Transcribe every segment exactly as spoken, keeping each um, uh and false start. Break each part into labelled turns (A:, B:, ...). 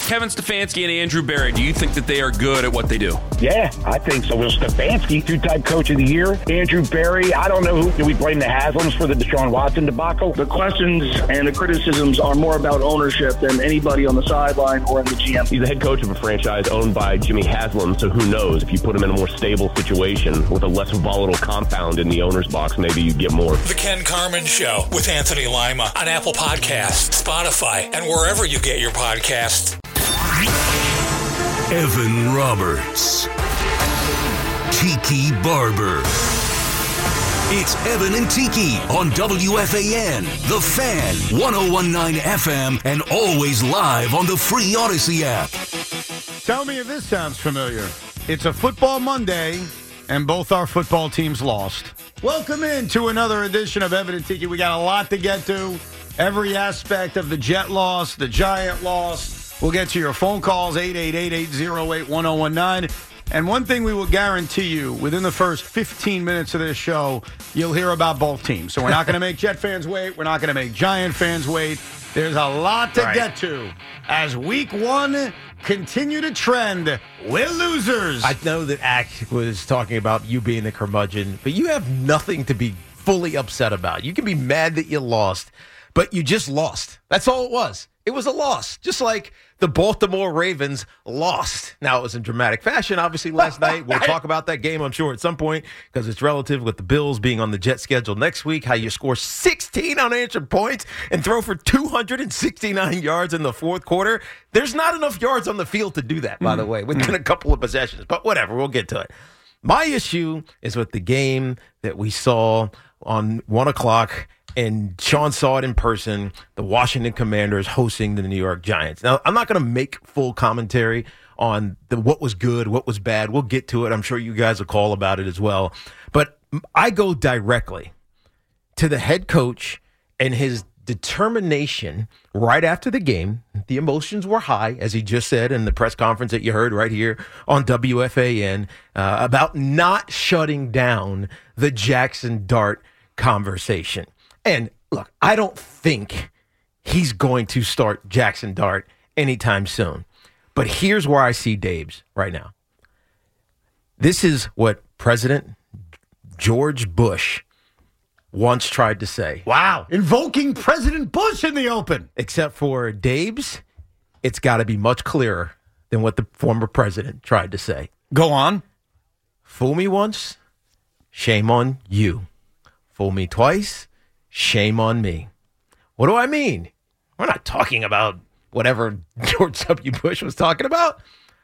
A: Kevin Stefanski and Andrew Berry, do you think that they are good at what they do?
B: Yeah, I think so. Well, Stefanski, two-time coach of the year. Andrew Berry, I don't know who. Do we blame the Haslams for the Deshaun Watson debacle?
C: The questions and the criticisms are more about ownership than anybody on the sideline or in the G M.
D: He's the head coach of a franchise owned by Jimmy Haslam, so who knows? If you put him in a more stable situation with a less volatile compound in the owner's box, maybe you get more.
E: The Ken Carman Show with Anthony Lima on Apple Podcasts, Spotify, and wherever you get your podcasts.
F: Evan Roberts. Tiki Barber. It's Evan and Tiki on W F A N, The Fan, one oh one point nine F M, and always live on the free Odyssey app.
G: Tell me if this sounds familiar. It's a football Monday, and both our football teams lost. Welcome in to another edition of Evan and Tiki. We got a lot to get to. Every aspect of the Jet loss, the Giant loss. We'll get to your phone calls, eight eight eight, eight oh eight, one oh one nine. And one thing we will guarantee you, within the first fifteen minutes of this show, you'll hear about both teams. So we're not going to make Jet fans wait. We're not going to make Giant fans wait. There's a lot to right. get to as week one continue to trend. We're losers.
H: I know that Ack was talking about you being the curmudgeon, but you have nothing to be fully upset about. You can be mad that you lost, but you just lost. That's all it was. It was a loss, just like the Baltimore Ravens lost. Now, it was in dramatic fashion, obviously, last night. We'll talk about that game, I'm sure, at some point, because it's relative with the Bills being on the Jet schedule next week, how you score sixteen unanswered points and throw for two hundred sixty-nine yards in the fourth quarter. There's not enough yards on the field to do that, by mm. the way, within a couple of possessions. But whatever, we'll get to it. My issue is with the game that we saw on one o'clock, and Sean saw it in person, the Washington Commanders hosting the New York Giants. Now, I'm not going to make full commentary on the what was good, what was bad. We'll get to it. I'm sure you guys will call about it as well. But I go directly to the head coach and his determination right after the game. The emotions were high, as he just said in the press conference that you heard right here on W F A N, uh, about not shutting down the Jackson Dart conversation. And look, I don't think he's going to start Jackson Dart anytime soon. But here's where I see Dabes right now. This is what President George Bush once tried to say.
G: Wow. Invoking President Bush in the open.
H: Except for Dabes, it's got to be much clearer than what the former president tried to say.
G: Go on.
H: Fool me once, shame on you. Fool me twice, shame on me. What do I mean? We're not talking about whatever George W. Bush was talking about.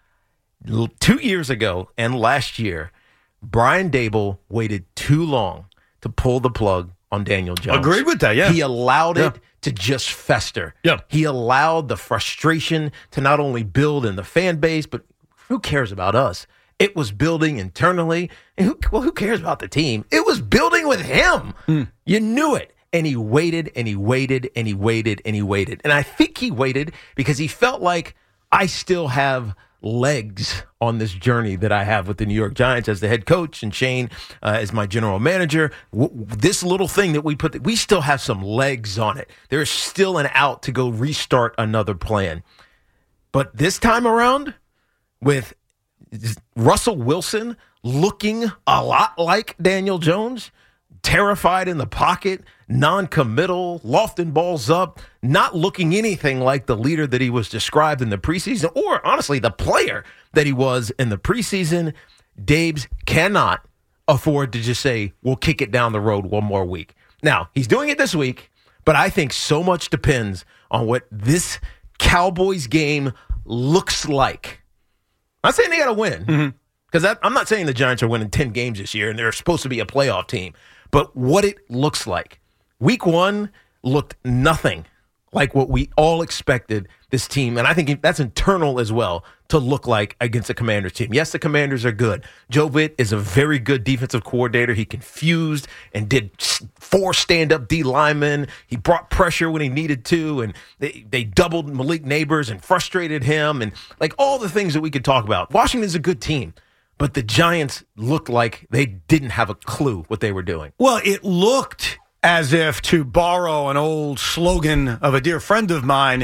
H: Two years ago and last year, Brian Daboll waited too long to pull the plug on Daniel Jones.
G: Agreed with that, yeah.
H: He allowed
G: yeah.
H: it to just fester.
G: Yeah.
H: He allowed the frustration to not only build in the fan base, but who cares about us? It was building internally. And who, well, who cares about the team? It was building with him. Mm. You knew it. And he waited and he waited and he waited and he waited. And I think he waited because he felt like I still have legs on this journey that I have with the New York Giants as the head coach and Shane uh, as my general manager. W- this little thing that we put, we still have some legs on it. There's still an out to go restart another plan. But this time around, with Russell Wilson looking a lot like Daniel Jones, terrified in the pocket, non-committal, lofting balls up, not looking anything like the leader that he was described in the preseason, or honestly, the player that he was in the preseason, Dabes cannot afford to just say, we'll kick it down the road one more week. Now, he's doing it this week, but I think so much depends on what this Cowboys game looks like. I'm not saying they got to win, because mm-hmm. I'm not saying the Giants are winning ten games this year and they're supposed to be a playoff team, but what it looks like. Week one looked nothing like what we all expected this team, and I think that's internal as well, to look like against the Commanders team. Yes, the Commanders are good. Joe Witt is a very good defensive coordinator. He confused and did four stand-up D linemen. He brought pressure when he needed to, and they, they doubled Malik Neighbors and frustrated him, and like all the things that we could talk about. Washington's a good team. But the Giants looked like they didn't have a clue what they were doing.
G: Well, it looked as if, to borrow an old slogan of a dear friend of mine,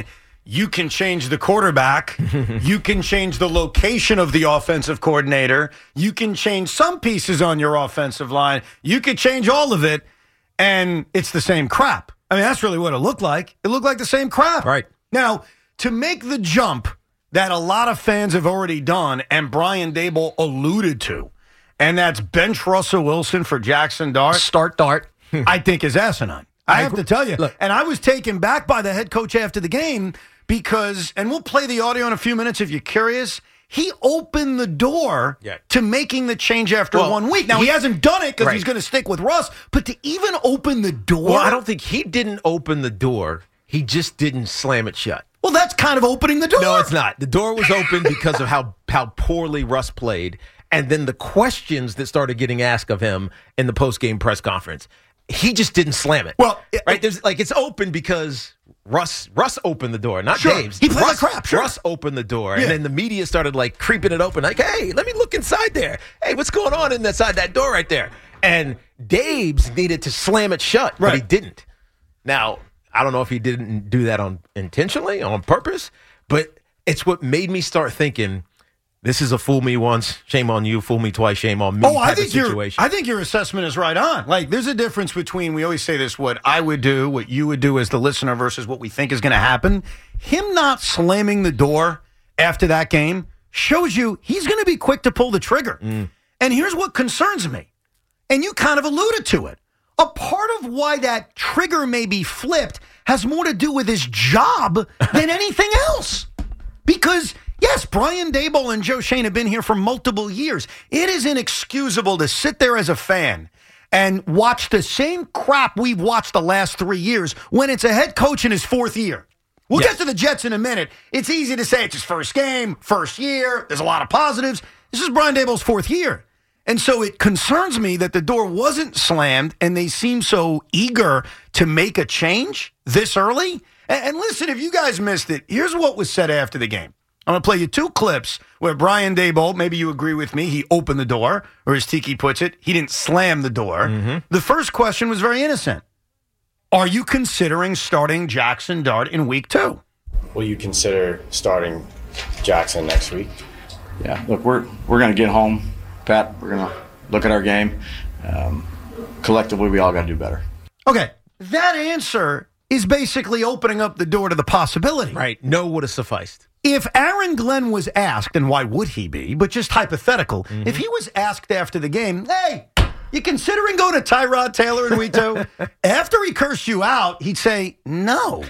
G: you can change the quarterback. You can change the location of the offensive coordinator. You can change some pieces on your offensive line. You could change all of it, and it's the same crap. I mean, that's really what it looked like. It looked like the same crap.
H: Right.
G: Now, to make the jump that a lot of fans have already done, and Brian Daboll alluded to, and that's bench Russell Wilson for Jackson Dart.
H: Start Dart.
G: I think is asinine. I, I have to tell you.
H: Look,
G: and I was taken back by the head coach after the game because, and we'll play the audio in a few minutes if you're curious, he opened the door
H: yeah.
G: to making the change after
H: well,
G: one week. Now, he, he hasn't done it because
H: right.
G: he's going to stick with Russ, but to even open the door.
H: Well, I don't think he didn't open the door. He just didn't slam it shut.
G: Well, that's kind of opening the door.
H: No, it's not. The door was open because of how, how poorly Russ played, and then the questions that started getting asked of him in the post-game press conference. He just didn't slam it.
G: Well,
H: right? There's like it's open because Russ Russ opened the door, not
G: sure.
H: James.
G: He played
H: Russ,
G: like crap. Sure.
H: Russ opened the door,
G: yeah.
H: and then the media started like creeping it open. Like, hey, let me look inside there. Hey, what's going on inside that door right there? And Daves needed to slam it shut,
G: right.
H: but he didn't. Now, I don't know if he didn't do that on intentionally, on purpose, but it's what made me start thinking. This is a fool me once, shame on you. Fool me twice, shame on me.
G: Oh, I
H: type
G: think
H: of
G: your
H: situation.
G: I think your assessment is right on. Like, there's a difference between, we always say this, what I would do, what you would do as the listener versus what we think is going to happen. Him not slamming the door after that game shows you he's going to be quick to pull the trigger. Mm. And here's what concerns me. And you kind of alluded to it. A part of why that trigger may be flipped has more to do with his job than anything else. Because yes, Brian Daboll and Joe Schoen have been here for multiple years. It is inexcusable to sit there as a fan and watch the same crap we've watched the last three years when it's a head coach in his fourth year. We'll yes. get to the Jets in a minute. It's easy to say it's his first game, first year. There's a lot of positives. This is Brian Daboll's fourth year. And so it concerns me that the door wasn't slammed and they seem so eager to make a change this early. And, and listen, if you guys missed it, here's what was said after the game. I'm going to play you two clips where Brian Daboll, maybe you agree with me, he opened the door, or as Tiki puts it, he didn't slam the door. Mm-hmm. The first question was very innocent. Are you considering starting Jackson Dart in week two?
I: Will you consider starting Jackson next week?
J: Yeah, look, we're we're going to get home, Pat. We're going to look at our game. Um, collectively, we all got to do better.
G: Okay, that answer is basically opening up the door to the possibility.
H: Right, no would have sufficed.
G: If Aaron Glenn was asked, and why would he be, but just hypothetical, mm-hmm. if he was asked after the game, hey, you considering going to Tyrod Taylor in week two? After he cursed you out, he'd say, no.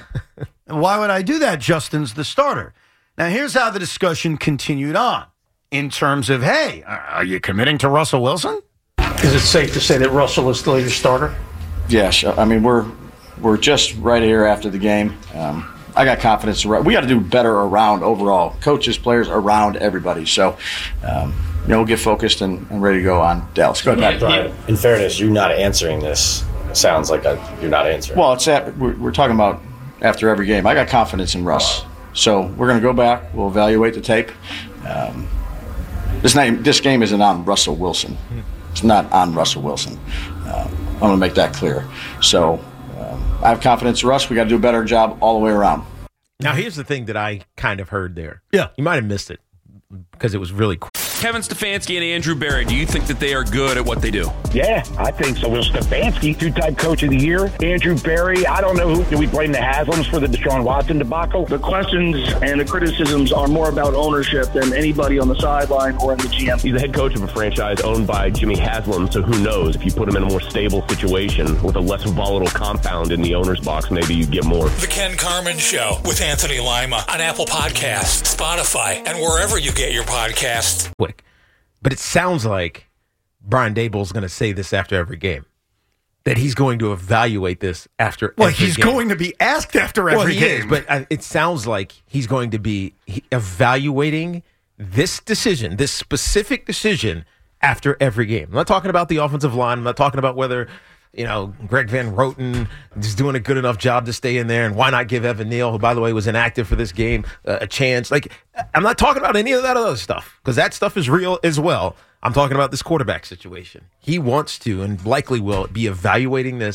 G: Why would I do that? Justin's the starter. Now, here's how the discussion continued on in terms of, hey, are you committing to Russell Wilson?
K: Is it safe to say that Russell is still your starter?
J: Yeah, sure. I mean, we're we're just right here after the game. Um, I got confidence. We got to do better around overall. Coaches, players, around everybody. So, um, you know, we'll get focused and, and ready to go on Dallas. Go ahead,
I: Brian. In fairness, you're not answering this. It sounds like a, you're not answering.
J: Well, it's at, we're, we're talking about after every game. I got confidence in Russ. So we're going to go back. We'll evaluate the tape. Um, this, name, this game isn't on Russell Wilson. It's not on Russell Wilson. Uh, I'm going to make that clear. So um, I have confidence in Russ. We got to do a better job all the way around.
H: Now, here's the thing that I kind of heard there.
G: Yeah.
H: You might have missed it because it was really cool.
A: Kevin Stefanski and Andrew Berry, do you think that they are good at what they do?
B: Yeah, I think so. Will Stefanski, two-time coach of the year. Andrew Berry, I don't know who. Do we blame the Haslams for the Deshaun Watson debacle?
C: The questions and the criticisms are more about ownership than anybody on the sideline or in the G M.
D: He's the head coach of a franchise owned by Jimmy Haslam, so who knows? If you put him in a more stable situation with a less volatile compound in the owner's box, maybe you get more.
E: The Ken Carman Show with Anthony Lima on Apple Podcasts, Spotify, and wherever you get your podcasts.
H: Quick. But it sounds like Brian Daboll's going to say this after every game, that he's going to evaluate this after
G: well,
H: every
G: he's
H: game.
G: going to be asked after every
H: well, he
G: game.
H: Is, but uh, it sounds like he's going to be evaluating this decision, this specific decision after every game. I'm not talking about the offensive line. I'm not talking about whether, you know, Greg Van Roten is doing a good enough job to stay in there, and why not give Evan Neal, who, by the way, was inactive for this game, uh, a chance. Like, I'm not talking about any of that other stuff, because that stuff is real as well. I'm talking about this quarterback situation. He wants to, and likely will, be evaluating this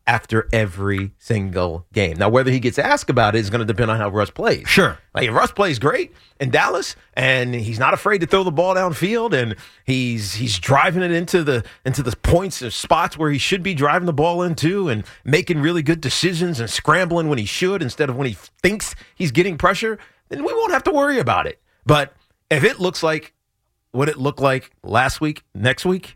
H: after every single game. Now, whether he gets asked about it is going to depend on how Russ plays.
G: Sure.
H: Like, if Russ plays great in Dallas and he's not afraid to throw the ball downfield and he's he's driving it into the into the points and spots where he should be driving the ball into and making really good decisions and scrambling when he should instead of when he thinks he's getting pressure, then we won't have to worry about it. But if it looks like what it looked like last week, next week,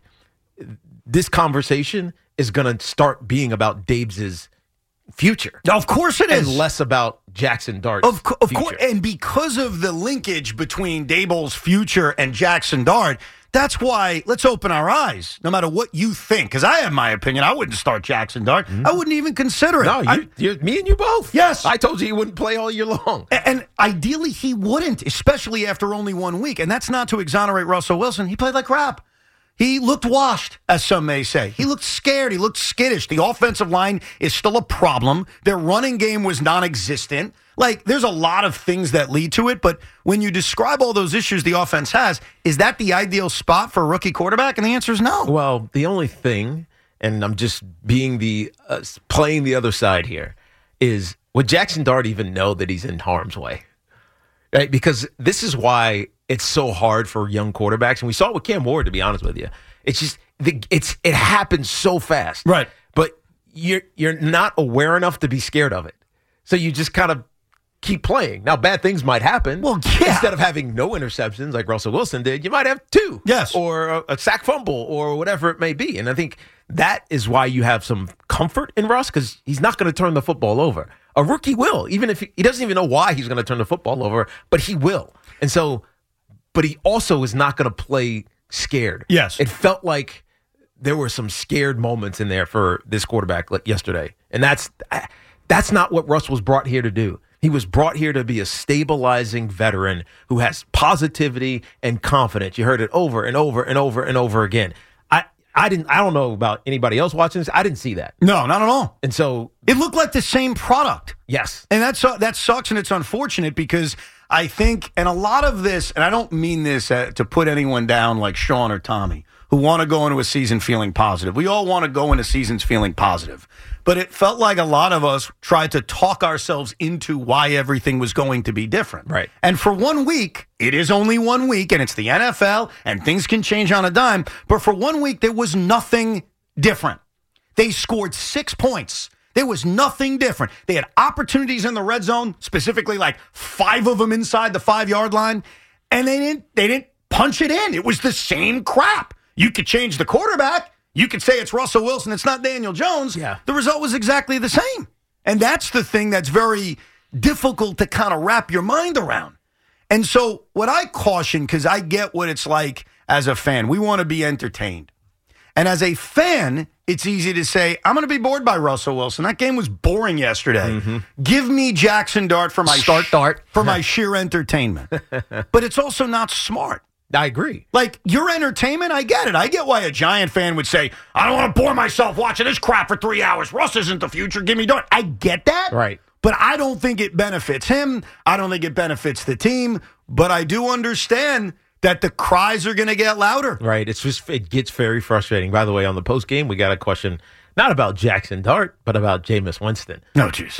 H: this conversation is going to start being about Dave's future.
G: Of course it is.
H: And less about Jackson Dart's
G: Of, co- of
H: future.
G: course, and because of the linkage between Daboll's future and Jackson Dart, that's why let's open our eyes, no matter what you think. Because I have my opinion. I wouldn't start Jackson Dart. Mm-hmm. I wouldn't even consider it.
H: No, you,
G: I,
H: you, me and you both.
G: Yes.
H: I told you he wouldn't play all year long.
G: And, and ideally, he wouldn't, especially after only one week. And that's not to exonerate Russell Wilson. He played like crap. He looked washed, as some may say. He looked scared. He looked skittish. The offensive line is still a problem. Their running game was non-existent. Like, there's a lot of things that lead to it, but when you describe all those issues the offense has, is that the ideal spot for a rookie quarterback? And the answer is no.
H: Well, the only thing, and I'm just being the uh, playing the other side here, is would Jackson Dart even know that he's in harm's way? Right? Because this is why it's so hard for young quarterbacks, and we saw it with Cam Ward, to be honest with you. It's just it's it happens so fast,
G: right?
H: But you're you're not aware enough to be scared of it, so you just kind of keep playing. Now, bad things might happen.
G: Well, yeah.
H: Instead of having no interceptions like Russell Wilson did, you might have two,
G: yes,
H: or a, a sack fumble, or whatever it may be. And I think that is why you have some comfort in Russ, because he's not going to turn the football over. A rookie will, even if he, he doesn't even know why he's going to turn the football over, but he will. And so, but he also is not going to play scared.
G: Yes.
H: It felt like there were some scared moments in there for this quarterback like yesterday. And that's that's not what Russ was brought here to do. He was brought here to be a stabilizing veteran who has positivity and confidence. You heard it over and over and over and over again. I, I didn't. I don't know about anybody else watching this. I didn't see that.
G: No, not at all.
H: And so
G: it looked like the same product.
H: Yes.
G: And that's that sucks, and it's unfortunate because I think, and a lot of this, and I don't mean this uh, to put anyone down like Sean or Tommy, who want to go into a season feeling positive. We all want to go into seasons feeling positive. But it felt like a lot of us tried to talk ourselves into why everything was going to be different.
H: Right.
G: And for one week, it is only one week, and it's the N F L, and things can change on a dime. But for one week, there was nothing different. They scored six points. There was nothing different. They had opportunities in the red zone, specifically like five of them inside the five-yard line, and they didn't, they didn't punch it in. It was the same crap. You could change the quarterback. You could say it's Russell Wilson, it's not Daniel Jones.
H: Yeah.
G: The result was exactly the same. And that's the thing that's very difficult to kind of wrap your mind around. And so what I caution, because I get what it's like as a fan, we want to be entertained. And as a fan, it's easy to say, I'm going to be bored by Russell Wilson. That game was boring yesterday. Mm-hmm. Give me Jackson Dart for my
H: Start
G: sh-
H: Dart.
G: for my sheer entertainment. But it's also not smart.
H: I agree.
G: Like, your entertainment, I get it. I get why a Giant fan would say, I don't want to bore myself watching this crap for three hours. Russ isn't the future. Give me Dart. I get that.
H: Right.
G: But I don't think it benefits him. I don't think it benefits the team. But I do understand that the cries are going to get louder.
H: Right. It's just, it gets very frustrating. By the way, on the post game, we got a question not about Jackson Dart, but about Jameis Winston.
G: No, jeez.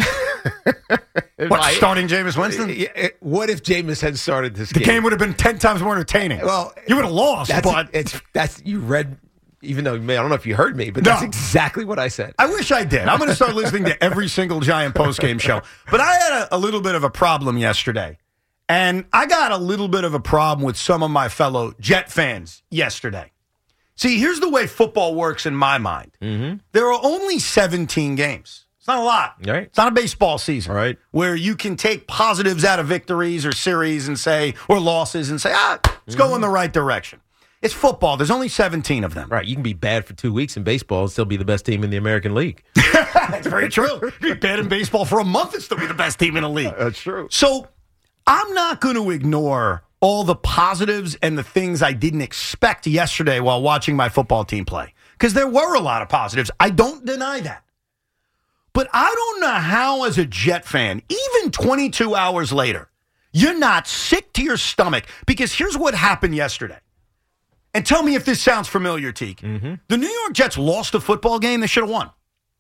G: What,
H: I,
G: starting Jameis Winston?
H: What if Jameis had started this
G: the
H: game?
G: The game would have been ten times more entertaining.
H: Well,
G: you would have lost,
H: that's,
G: but
H: it's that's you read. Even though, man, I don't know if you heard me, but
G: no.
H: that's exactly what I said.
G: I wish I did. I'm going to start listening to every single Giant postgame show. But I had a, a little bit of a problem yesterday. And I got a little bit of a problem with some of my fellow Jet fans yesterday. See, here's the way football works in my mind.
H: Mm-hmm.
G: There are only seventeen games. It's not a lot.
H: Right.
G: It's not a baseball season.
H: Right.
G: Where you can take positives out of victories or series and say, or losses and say, ah, let's mm-hmm. go in the right direction. It's football. There's only seventeen of them.
H: Right. You can be bad for two weeks in baseball and still be the best team in the American League.
G: That's very true. You can be bad in baseball for a month and still be the best team in the league.
H: That's true.
G: So I'm not going to ignore all the positives and the things I didn't expect yesterday while watching my football team play. Because there were a lot of positives. I don't deny that. But I don't know how, as a Jet fan, even twenty-two hours later, you're not sick to your stomach. Because here's what happened yesterday. And tell me if this sounds familiar, Teak.
H: Mm-hmm.
G: The New York Jets lost a football game they should have won.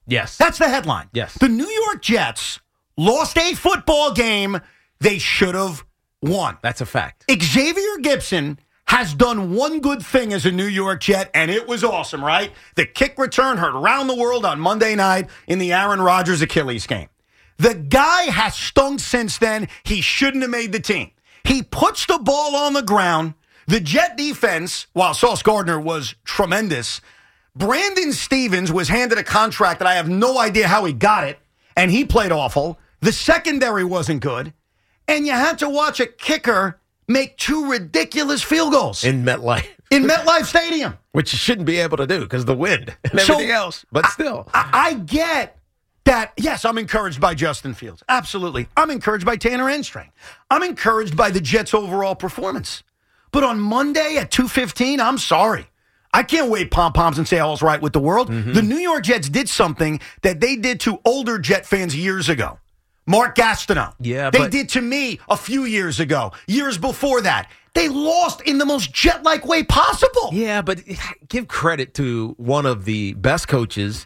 H: Yes.
G: That's the headline.
H: Yes.
G: The New York Jets lost a football game they should have won.
H: That's a fact.
G: Xavier Gibson has done one good thing as a New York Jet, and it was awesome, right? The kick return heard around the world on Monday night in the Aaron Rodgers Achilles game. The guy has stunk since then. He shouldn't have made the team. He puts the ball on the ground. The Jet defense, while Sauce Gardner was tremendous, Brandon Stevens was handed a contract that I have no idea how he got it, and he played awful. The secondary wasn't good, and you had to watch a kicker make two ridiculous field goals.
H: In MetLife.
G: In MetLife Stadium.
H: Which you shouldn't be able to do because of the wind and
G: So,
H: everything else. But still.
G: I, I get that, yes, I'm encouraged by Justin Fields. Absolutely. I'm encouraged by Tanner Enstrang. I'm encouraged by the Jets' overall performance. But on Monday at two fifteen, I'm sorry. I can't wave pom-poms and say all's right with the world.
H: Mm-hmm.
G: The New York Jets did something that they did to older Jet fans years ago. Mark Gastineau.
H: Yeah,
G: They
H: but-
G: did to me a few years ago, years before that. They lost in the most Jet-like way possible.
H: Yeah, but give credit to one of the best coaches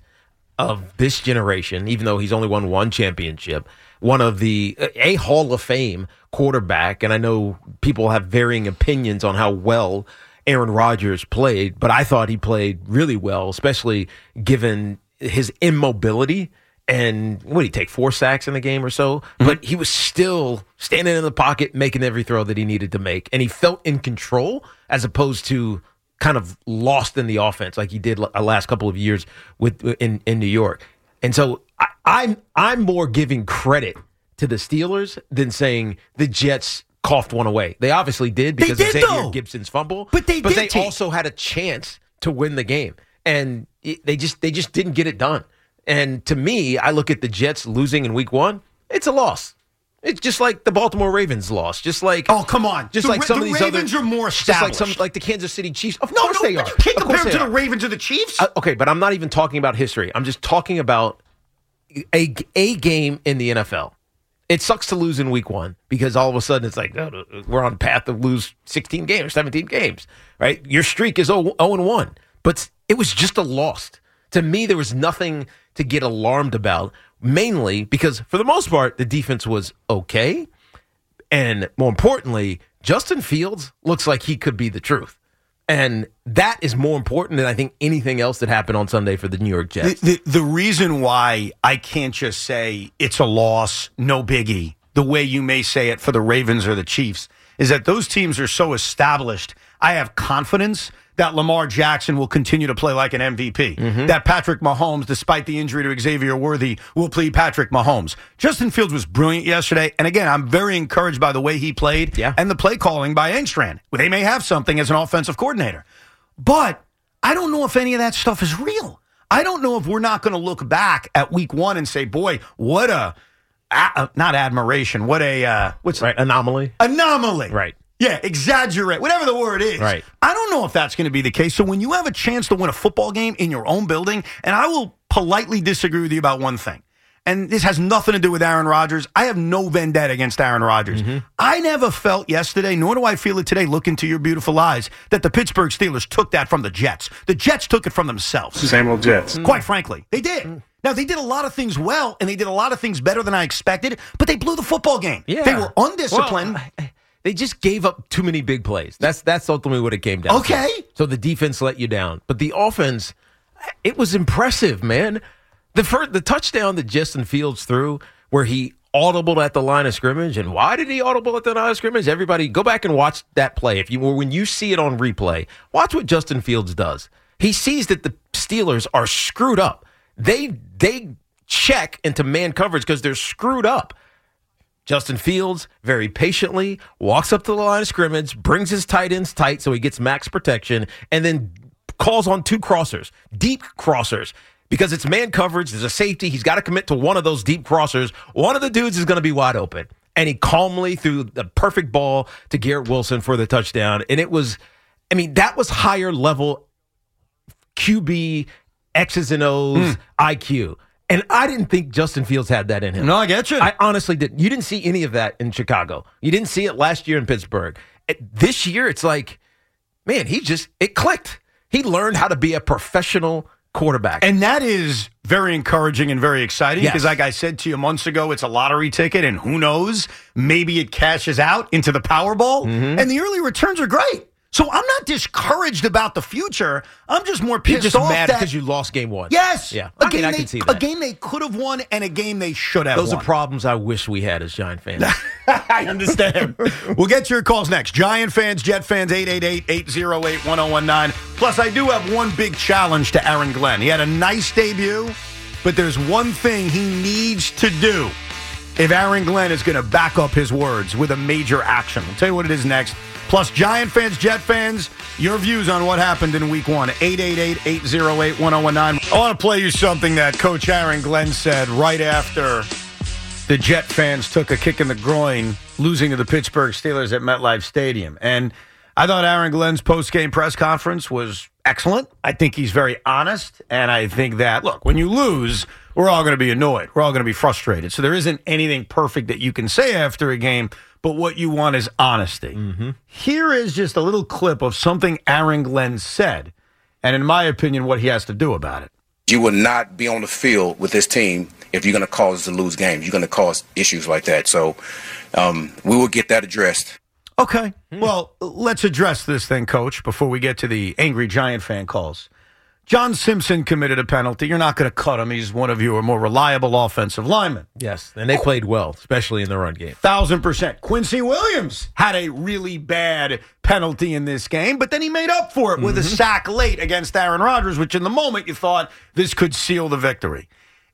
H: of this generation, even though he's only won one championship, one of the, a Hall of Fame quarterback, and I know people have varying opinions on how well Aaron Rodgers played, but I thought he played really well, especially given his immobility. And what did he take, four sacks in the game or so? Mm-hmm. But he was still standing in the pocket, making every throw that he needed to make. And he felt in control as opposed to kind of lost in the offense like he did the last couple of years with in, in New York. And so I, I'm I'm more giving credit to the Steelers than saying the Jets coughed one away. They obviously did because
G: They
H: of
G: did,
H: Xavier
G: though.
H: Gibson's fumble.
G: But they
H: but
G: did,
H: they
G: T.
H: also had a chance to win the game. And it, they just they just didn't get it done. And to me, I look at the Jets losing in week one. It's a loss. It's just like the Baltimore Ravens lost. Just like
G: Oh, come on.
H: Just
G: The
H: like
G: Ra-
H: some
G: the
H: of these
G: Ravens
H: other,
G: are more
H: just like some
G: established.
H: like the Kansas City Chiefs. Of
G: No,
H: course
G: no,
H: they are.
G: you can't
H: Of
G: compare
H: course
G: them to
H: they
G: the
H: are.
G: Ravens or the Chiefs.
H: Uh, okay, but I'm not even talking about history. I'm just talking about a a game in the N F L. It sucks to lose in week one because all of a sudden it's like oh, we're on path to lose sixteen games or seventeen games, right? Your streak is oh and one, but it was just a loss. To me, there was nothing to get alarmed about, mainly because for the most part, the defense was okay. And more importantly, Justin Fields looks like he could be the truth. And that is more important than I think anything else that happened on Sunday for the New York Jets.
G: The, the, the reason why I can't just say it's a loss, no biggie, the way you may say it for the Ravens or the Chiefs, is that those teams are so established. I have confidence that Lamar Jackson will continue to play like an M V P. Mm-hmm. That Patrick Mahomes, despite the injury to Xavier Worthy, will play Patrick Mahomes. Justin Fields was brilliant yesterday. And again, I'm very encouraged by the way he played
H: yeah.
G: and the play calling by Engstrand. They may have something as an offensive coordinator. But I don't know if any of that stuff is real. I don't know if we're not going to look back at week one and say, boy, what a, a not admiration, what a, uh, what's
H: right, anomaly.
G: Anomaly.
H: Right.
G: Yeah, exaggerate, whatever the word is.
H: Right.
G: I don't know if that's going to be the case. So when you have a chance to win a football game in your own building, and I will politely disagree with you about one thing, and this has nothing to do with Aaron Rodgers. I have no vendetta against Aaron Rodgers. Mm-hmm. I never felt yesterday, nor do I feel it today, look into your beautiful eyes, that the Pittsburgh Steelers took that from the Jets. The Jets took it from themselves.
L: Same old Jets.
G: Quite frankly, they did. Mm. Now, they did a lot of things well, and they did a lot of things better than I expected, but they blew the football game.
H: Yeah.
G: They were undisciplined.
H: Well, I, They just gave up too many big plays. That's that's ultimately what it came down
G: okay.
H: to. So the defense let you down. But the offense, it was impressive, man. The first, the touchdown that Justin Fields threw where he audibled at the line of scrimmage. And why did he audible at the line of scrimmage? Everybody, go back and watch that play. If you when you see it on replay, watch what Justin Fields does. He sees that the Steelers are screwed up. They they check into man coverage because they're screwed up. Justin Fields very patiently walks up to the line of scrimmage, brings his tight ends tight so he gets max protection, and then calls on two crossers, deep crossers. Because it's man coverage, there's a safety. He's got to commit to one of those deep crossers. One of the dudes is going to be wide open. And he calmly threw the perfect ball to Garrett Wilson for the touchdown. And it was, I mean, that was higher level Q B, X's and O's, mm. I Q. And I didn't think Justin Fields had that in him.
G: No, I get you.
H: I honestly didn't. You didn't see any of that in Chicago. You didn't see it last year in Pittsburgh. This year, it's like, man, he just, it clicked. He learned how to be a professional quarterback.
G: And that is very encouraging and very exciting because,
H: Yes.
G: like I said to you months ago, it's a lottery ticket, and who knows, maybe it cashes out into the Powerball,
H: Mm-hmm.
G: and the early returns are great. So I'm not discouraged about the future. I'm just more
H: You're
G: pissed
H: just
G: off
H: mad
G: that
H: because you lost game one.
G: yes,
H: Yeah.
G: a
H: I
G: game
H: mean, I
G: they,
H: can see
G: a
H: that.
G: game they could have won and a game they should have
H: Those
G: won.
H: are problems I wish we had as Giant fans.
G: I understand. We'll get your calls next. Giant fans, Jet fans, eight eight eight, eight oh eight, one oh one nine. Plus, I do have one big challenge to Aaron Glenn. He had a nice debut, but there's one thing he needs to do if Aaron Glenn is going to back up his words with a major action. I'll tell you what it is next. Plus, Giant fans, Jet fans, your views on what happened in week one. eight eight eight, eight oh eight, one oh one nine. I want to play you something that Coach Aaron Glenn said right after the Jet fans took a kick in the groin, losing to the Pittsburgh Steelers at MetLife Stadium. And I thought Aaron Glenn's post-game press conference was excellent. I think he's very honest. And I think that, look, when you lose, we're all going to be annoyed. We're all going to be frustrated. So there isn't anything perfect that you can say after a game, but what you want is honesty.
H: Mm-hmm.
G: Here is just a little clip of something Aaron Glenn said, and in my opinion, what he has to do about it.
L: You will not be on the field with this team if you're going to cause us to lose games. You're going to cause issues like that. So um, we will get that addressed.
G: Okay. Well, let's address this thing, Coach, before we get to the angry Giant fan calls. John Simpson committed a penalty. You're not going to cut him. He's one of your more reliable offensive linemen.
H: Yes, and they played well, especially in the run game.
G: Thousand percent. Quincy Williams had a really bad penalty in this game, but then he made up for it with a sack late against Aaron Rodgers, which in the moment you thought this could seal the victory.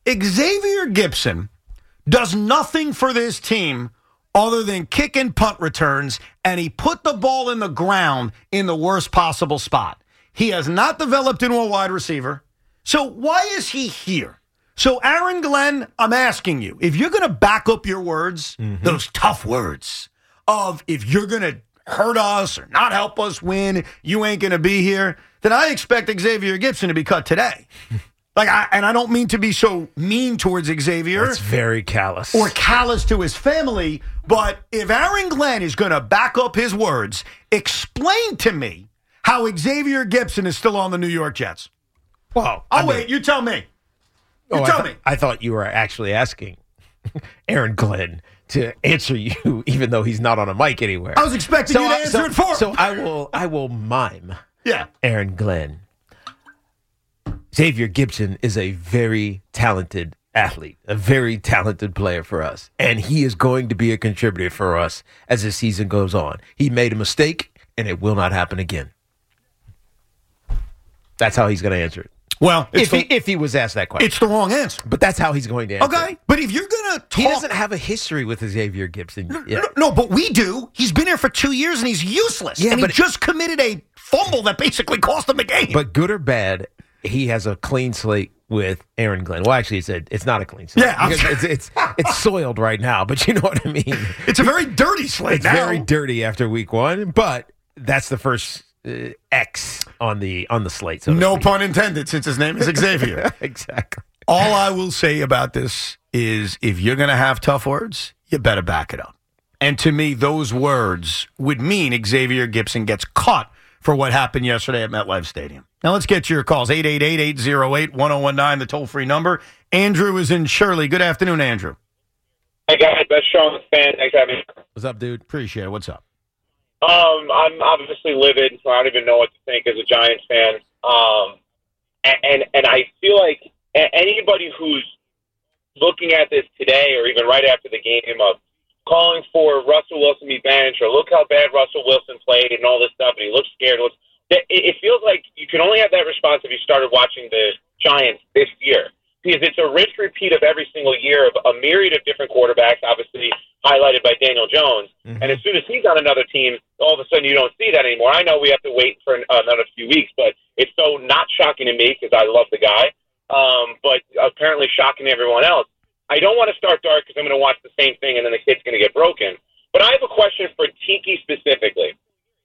G: Xavier Gipson does nothing for this team other than kick and punt returns, and he put the ball in the ground in the worst possible spot. He has not developed into a wide receiver. So why is he here? So, Aaron Glenn, I'm asking you, if you're going to back up your words,
H: Mm-hmm.
G: those tough words of if you're going to hurt us or not help us win, you ain't going to be here, then I expect Xavier Gipson to be cut today. Like, I, and I don't mean to be so mean towards Xavier.
H: That's very callous.
G: Or callous to his family, but if Aaron Glenn is going to back up his words, explain to me how Xavier Gipson is still on the New York Jets.
H: Well,
G: I'll
H: I mean-
G: wait. You tell me. You
H: Oh,
G: tell
H: I th-
G: me.
H: I thought you were actually asking Aaron Glenn to answer you, even though he's not on a mic anywhere.
G: I was expecting you to
H: I-
G: answer
H: so,
G: it for him.
H: So I will. I will mime.
G: Yeah.
H: Aaron Glenn. Xavier Gipson is a very talented athlete, a very talented player for us, and he is going to be a contributor for us as the season goes on. He made a mistake, and it will not happen again. That's how he's going to answer it.
G: Well,
H: if
G: it's
H: he
G: the,
H: if he was asked that question,
G: it's the wrong answer.
H: but that's how he's going to answer.
G: Okay,
H: it.
G: but if you're going to talk,
H: He doesn't have a history with Xavier Gipson. Yeah.
G: no, no, but we do. He's been here for two years and he's useless.
H: Yeah,
G: and he
H: but-
G: just committed a fumble that basically cost him the game.
H: But good or bad, he has a clean slate with Aaron Glenn. Well, actually, it's a, it's not a clean slate.
G: Yeah, I'm
H: because it's, it's it's soiled right now. But you know what I mean.
G: it's a very dirty slate
H: It's
G: now.
H: very dirty after week one. But that's the first uh, X on the on the slate. So to
G: No
H: speak.
G: pun intended, since his name is Xavier.
H: Exactly.
G: All I will say about this is if you're going to have tough words, you better back it up. And to me, those words would mean Xavier Gipson gets caught for what happened yesterday at MetLife Stadium. Now let's get your calls. eight eight eight, eight oh eight, one oh one nine, the toll-free number. Andrew is in Shirley. Good afternoon, Andrew.
M: Hey, guys. Best show on the fan. Thanks for having me.
G: What's up, dude? Appreciate it. What's up?
M: Um, I'm obviously livid, so I don't even know what to think as a Giants fan. Um, and, and, and I feel like anybody who's looking at this today or even right after the game of calling for Russell Wilson to be benched or look how bad Russell Wilson played and all this stuff and he looks scared. Looks, it, it feels like you can only have that response if you started watching the Giants this year because it's a rich repeat of every single year of a myriad of different quarterbacks, obviously highlighted by Daniel Jones. Mm-hmm. And as soon as he's on another team, all of a sudden you don't see that anymore. I know we have to wait for an, another few weeks, but it's so not shocking to me because I love the guy, um, but apparently shocking to everyone else. I don't want to start dark because I'm going to watch the same thing and then the kid's going to get broken. But I have a question for Tiki specifically.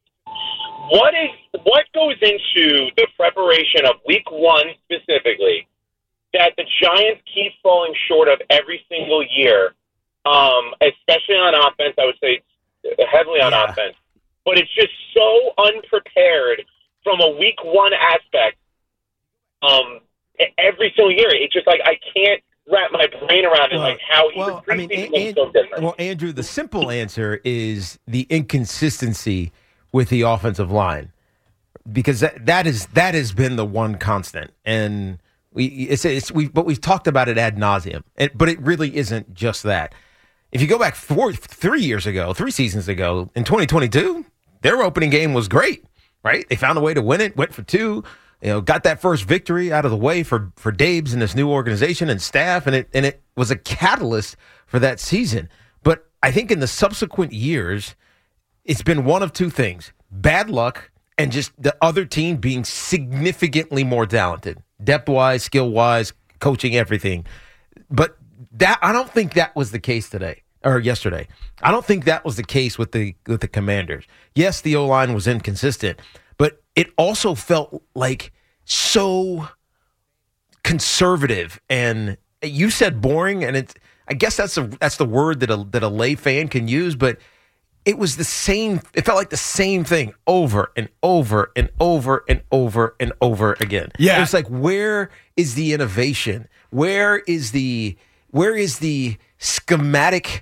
M: What is what goes into the preparation of week one specifically that the Giants keep falling short of every single year, um, especially on offense? I would say heavily on
H: Yeah.
M: offense. But it's just so unprepared from a week one aspect. Um, every single year. It's just like I can't wrap my brain around it,
H: Well,
M: like how even
H: well, I mean,
M: preseason
H: An-
M: was so different.
H: Well, Andrew, the simple answer is the inconsistency with the offensive line, because that, that is that has been the one constant, and we it's, it's we but we've talked about it ad nauseum, and, but it really isn't just that. If you go back four, three years ago, three seasons ago, in twenty twenty-two, their opening game was great, right? They found a way to win it, went for two. You know, got that first victory out of the way for for Dabes and this new organization and staff, and it and it was a catalyst for that season. But I think in the subsequent years, it's been one of two things: bad luck and just the other team being significantly more talented, depth wise, skill wise, coaching, everything. But that I don't think that was the case today or yesterday. I don't think that was the case with the with the Commanders. Yes, the O-line was inconsistent, but it also felt like so conservative, and you said boring, and it's I guess that's a that's the word that a that a lay fan can use, but it was the same. It felt like the same thing over and over and over and over and over again.
G: Yeah,
H: it's like, where is the innovation? Where is the where is the schematic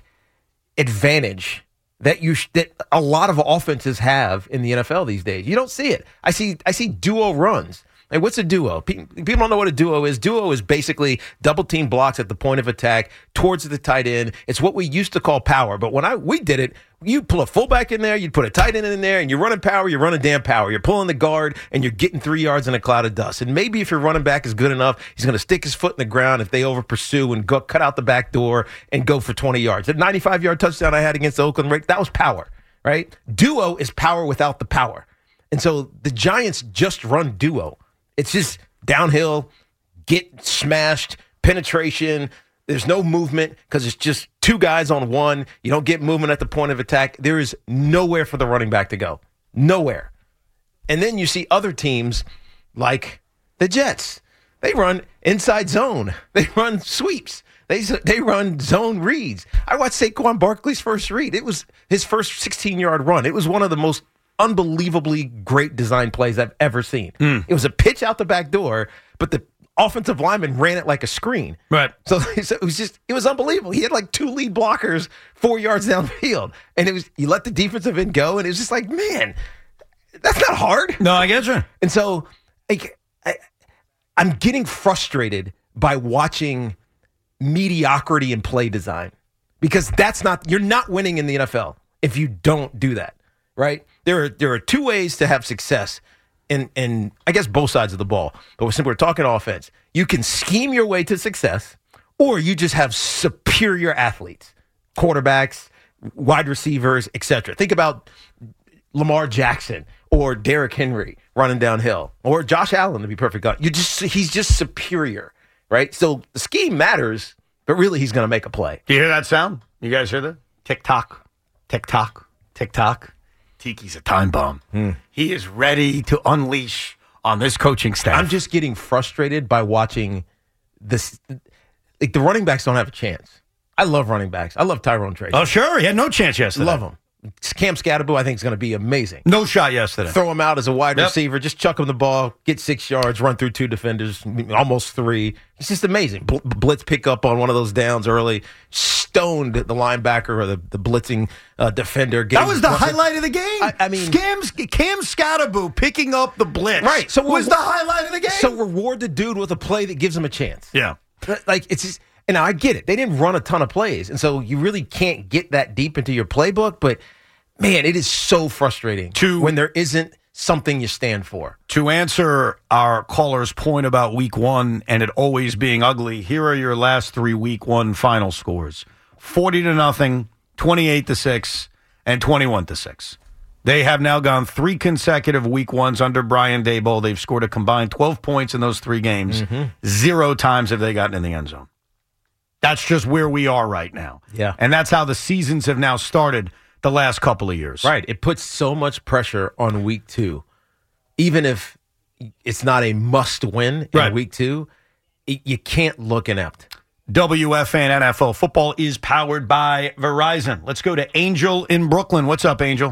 H: advantage that you sh- that a lot of offenses have in the N F L these days? You don't see it. I see I see duo runs. Like, what's a duo? Pe- People don't know what a duo is. Duo is basically double team blocks at the point of attack towards the tight end. It's what we used to call power. But when I we did it, you pull a fullback in there, you'd put a tight end in there, and you're running power, you're running damn power. You're pulling the guard, and you're getting three yards in a cloud of dust. And maybe if your running back is good enough, he's going to stick his foot in the ground if they over pursue and go cut out the back door and go for twenty yards. That ninety-five-yard touchdown I had against the Oakland Raiders, that was power, right? Duo is power without the power. And so the Giants just run duo. It's just downhill, get smashed, penetration. There's no movement because it's just two guys on one. You don't get movement at the point of attack. There is nowhere for the running back to go. Nowhere. And then you see other teams like the Jets. They run inside zone. They run sweeps. They they run zone reads. I watched Saquon Barkley's first read. It was his first sixteen-yard run. It was one of the most unbelievably great design plays I've ever seen. Mm. It was a pitch out the back door, but the offensive lineman ran it like a screen.
G: Right.
H: So, so it was just, it was unbelievable. He had like two lead blockers four yards downfield. And it was, you let the defensive end go, and it was just like, man, that's not hard.
G: No, I get you.
H: And so like, I, I'm getting frustrated by watching mediocrity in play design, because that's not, you're not winning in the N F L if you don't do that. Right? There are there are two ways to have success in, in I guess, both sides of the ball. But since we're talking offense, you can scheme your way to success, or you just have superior athletes, quarterbacks, wide receivers, et cetera. Think about Lamar Jackson or Derrick Henry running downhill, or Josh Allen, to be perfect. You just he's just superior, right? So the scheme matters, but really he's going to make a play.
G: Do you hear that sound? You guys hear that? Tick tock, tick tock, tick tock. Tiki's a time bomb. Hmm. He is ready to unleash on this coaching staff.
H: I'm just getting frustrated by watching this. Like, the running backs don't have a chance. I love running backs. I love Tyrone Tracy.
G: Oh, sure. He had no chance yesterday.
H: Love him. Cam Scatterboo, I think, is going to be amazing.
G: No shot yesterday.
H: Throw him out as a wide
G: yep.
H: receiver. Just chuck him the ball, get six yards, run through two defenders, almost three. It's just amazing. Bl- blitz pick up on one of those downs early, stoned the linebacker or the, the blitzing uh, defender.
G: That was the highlight of the game.
H: I, I mean,
G: Scams, Cam Scatterboo picking up the blitz.
H: Right. So
G: was the highlight of the game.
H: So reward the dude with a play that gives him a chance.
G: Yeah.
H: Like, it's just, and now I get it. They didn't run a ton of plays, and so you really can't get that deep into your playbook, but man, it is so frustrating
G: to,
H: when there isn't something you stand for.
G: To answer our caller's point about week one and it always being ugly, here are your last three week one final scores. forty to nothing, twenty-eight to six, and twenty-one to six. They have now gone three consecutive week ones under Brian Daboll. They've scored a combined twelve points in those three games. Mm-hmm. Zero times have they gotten in the end zone. That's just where we are right now.
H: Yeah.
G: And that's how the seasons have now started the last couple of years.
H: Right. It puts so much pressure on week two. Even if it's not a must win in
G: right.
H: week two, it, you can't look inept.
G: W F A N N F L football is powered by Verizon. Let's go to Angel in Brooklyn. What's up, Angel?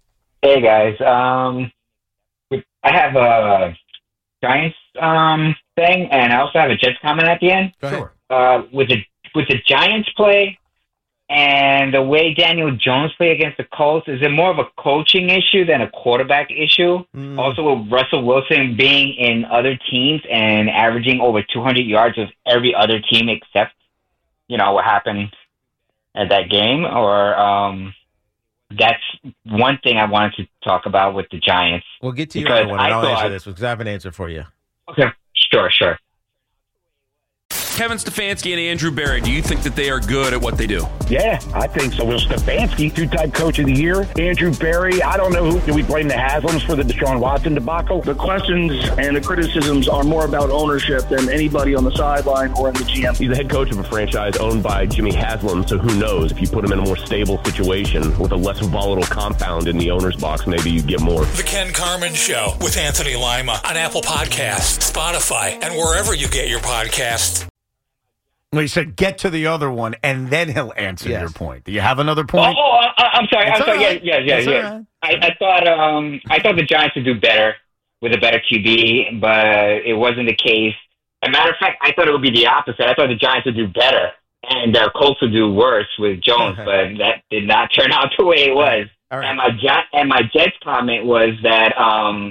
N: Hey, guys. Um, I have a Giants um, thing, and I also have a Jets comment at the end.
G: Sure.
N: Uh, with the with the Giants play and the way Daniel Jones played against the Colts, is it more of a coaching issue than a quarterback issue? Mm. Also, with Russell Wilson being in other teams and averaging over two hundred yards with every other team except, you know, what happened at that game, or um, that's one thing I wanted to talk about with the Giants.
H: We'll get to your other one, and I'll answer this because I have an answer for you.
N: Okay, sure, sure.
A: Kevin Stefanski and Andrew Berry, do you think that they are good at what they do?
B: Yeah, I think so. Will Stefanski, two-time coach of the year. Andrew Berry, I don't know who. Do we blame the Haslams for the Deshaun Watson debacle?
C: The questions and the criticisms are more about ownership than anybody on the sideline or in the G M.
D: He's the head coach of a franchise owned by Jimmy Haslam, so who knows? If you put him in a more stable situation with a less volatile compound in the owner's box, maybe you get more.
E: The Ken Carman Show with Anthony Lima on Apple Podcasts, Spotify, and wherever you get your podcasts.
G: Well, he said, get to the other one, and then he'll answer yes. your point. Do you have another
N: Oh,
G: point?
N: oh I, I'm sorry.
G: That's
N: I'm sorry.
G: right.
N: Yeah, yeah, yeah. yeah.
G: Right.
N: I, I thought um, I thought the Giants would do better with a better Q B, but it wasn't the case. As a matter of fact, I thought it would be the opposite. I thought the Giants would do better, and the Colts would do worse with Jones, but that did not turn out the way it was.
H: All right.
N: And my and my Jets comment was that um,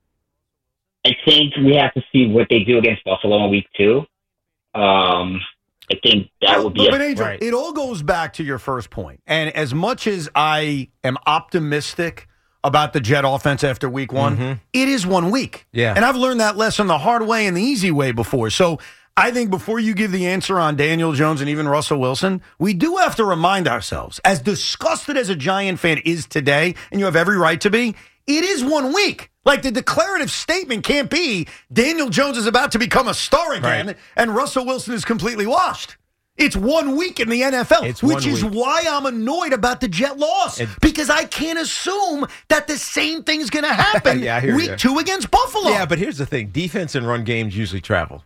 N: I think we have to see what they do against Buffalo in week two. Um, I think that would be
G: but,
N: a,
G: but Angel,
H: right.
G: It all goes back to your first point. And as much as I am optimistic about the Jet offense after week one,
H: mm-hmm.
G: it is one week.
H: Yeah.
G: And I've learned that lesson the hard way and the easy way before. So I think before you give the answer on Daniel Jones and even Russell Wilson, we do have to remind ourselves, as disgusted as a Giant fan is today, and you have every right to be, it is one week. Like, the declarative statement can't be Daniel Jones is about to become a star again
H: right.
G: and Russell Wilson is completely washed. It's one week in the N F L,
H: it's
G: which is
H: week.
G: why I'm annoyed about the Jet loss,
H: it,
G: because I can't assume that the same thing's going to happen
H: yeah, I hear
G: week
H: you.
G: two against Buffalo.
H: Yeah, but here's the thing. Defense and run games usually travel.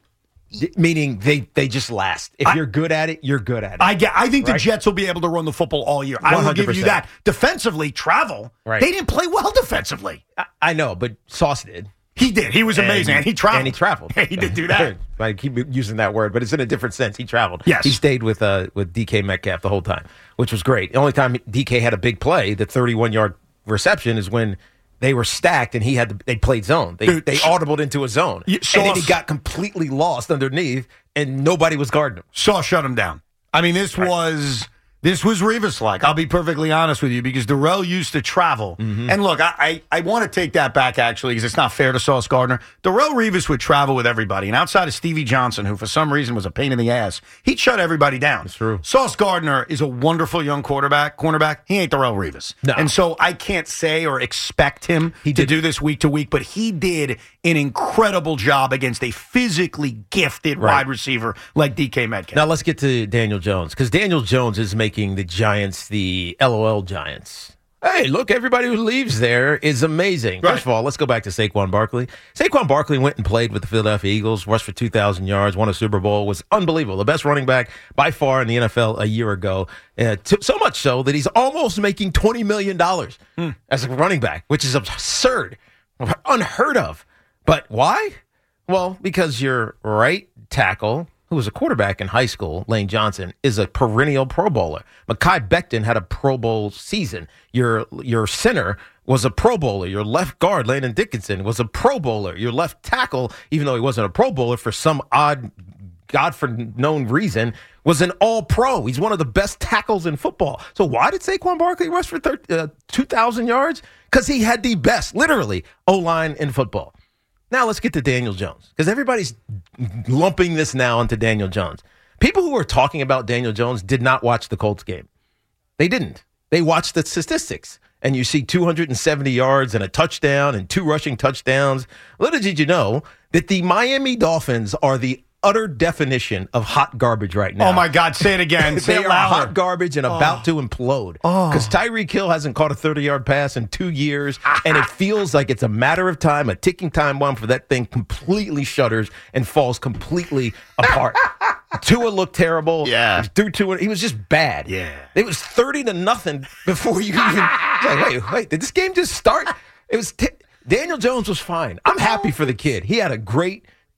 H: D- meaning they, they just last. If
G: I,
H: you're good at it, you're good at it.
G: I, get, I think
H: right?
G: the Jets will be able to run the football all year. I will give you that. Defensively, travel.
H: Right.
G: They didn't play well defensively.
H: I, I know, but Sauce did.
G: He did. He was amazing. And, and he traveled.
H: And he traveled.
G: Yeah, he did do that.
H: I keep using that word, but it's in a different sense. He traveled.
G: Yes.
H: He stayed with uh, with D K Metcalf the whole time, which was great. The only time D K had a big play, the thirty-one-yard reception, is when they were stacked and he had to, they played zone. They
G: Dude,
H: they audibled into a zone.
G: You,
H: and then he got completely lost underneath and nobody was guarding him.
G: Saw shut him down. I mean, this right. was this was Revis-like. I'll be perfectly honest with you, because Darrell used to travel. Mm-hmm. And look, I, I, I want to take that back, actually, because it's not fair to Sauce Gardner. Darrell Revis would travel with everybody. And outside of Stevie Johnson, who for some reason was a pain in the ass, he'd shut everybody down.
H: That's true.
G: Sauce Gardner is a wonderful young quarterback, cornerback. He ain't Darrell Revis.
H: No.
G: And so I can't say or expect him he to did. do this week to week, but he did an incredible job against a physically gifted right. wide receiver like D K Metcalf.
H: Now let's get to Daniel Jones, because Daniel Jones is making the Giants the L O L Giants. Hey, look, everybody who leaves there is amazing.
G: Right.
H: First of all, let's go back to Saquon Barkley. Saquon Barkley went and played with the Philadelphia Eagles, rushed for two thousand yards, won a Super Bowl, was unbelievable. The best running back by far in the N F L a year ago. Uh, t- so much so that he's almost making twenty million dollars hmm. as a running back, which is absurd, unheard of. But why? Well, because your right tackle, who was a quarterback in high school, Lane Johnson, is a perennial Pro Bowler. Mekhi Becton had a Pro Bowl season. Your your center was a Pro Bowler. Your left guard, Landon Dickinson, was a Pro Bowler. Your left tackle, even though he wasn't a Pro Bowler for some odd, God-for-known reason, was an all-pro. He's one of the best tackles in football. So why did Saquon Barkley rush for thirty, uh, two thousand yards? Because he had the best, literally, O-line in football. Now let's get to Daniel Jones, because everybody's lumping this now into Daniel Jones. People who are talking about Daniel Jones did not watch the Colts game. They didn't. They watched the statistics, and you see two hundred seventy yards and a touchdown and two rushing touchdowns. Little did you know that the Miami Dolphins are the utter definition of hot garbage right now.
G: Oh, my God. Say it again. Say
H: they
G: it
H: are
G: louder.
H: hot garbage and
G: oh.
H: about to implode.
G: Oh.
H: Because Tyreek Hill hasn't caught a thirty-yard pass in two years, and it feels like it's a matter of time, a ticking time bomb for that thing completely shudders and falls completely apart. Tua looked terrible.
G: Yeah.
H: He threw Tua. He was just bad.
G: Yeah.
H: It was thirty to nothing before you even... like, wait, wait, did this game just start? It was... T- Daniel Jones was fine. I'm happy for the kid. He had a great...